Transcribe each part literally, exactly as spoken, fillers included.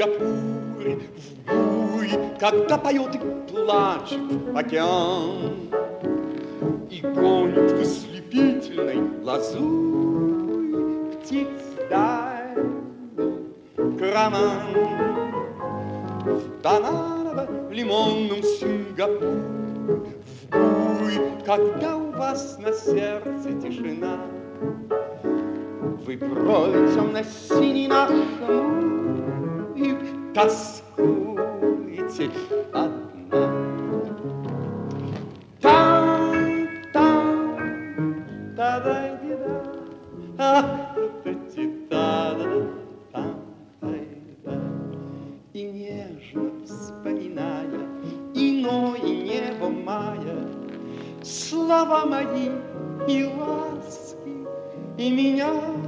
Сингапуре, в буре, когда поет и плачет океан и гонит в ослепительной лазури птиц дальний караван. В бананово-лимонном Сингапуре, в буре, когда у вас на сердце тишина, вы брови темно-синий нахмурив, тоскуете одна. Там, там, та-дай-ди-да, а-та-ти-та-да-да, там-тай-да. И нежно вспоминая иное небо мая, слова мои и ласки, и меня,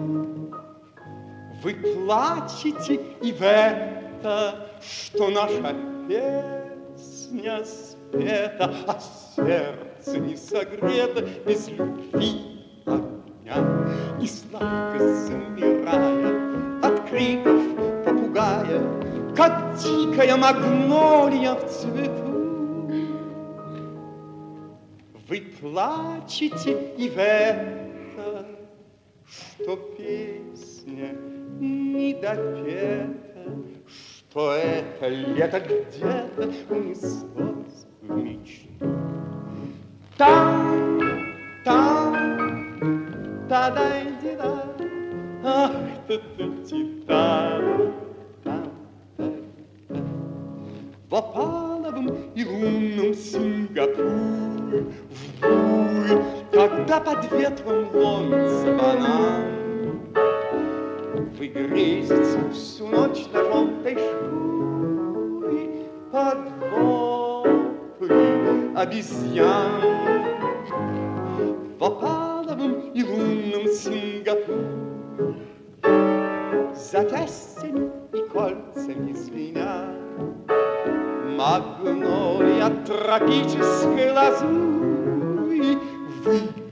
вы плачете и в это, что наша песня спета, а сердце не согрето без любви огня. И сладко замирая от криков попугая, как дикая магнолия в цвету, вы плачете и в это, что песня не допета, что это лето где-то унеслось в мечту. Там, там, та-дай-ди-да, ах, та-та-ти-та, там-та-та. В опаловом и лунном Сингапуре, в буре, когда под ветром ломится банан, вы грезите всю ночь на желтой шкуре под вопли обезьян. В опаловом и лунном Сингапуре, запястьями и кольцами звеня, магнолия тропической лазури, вы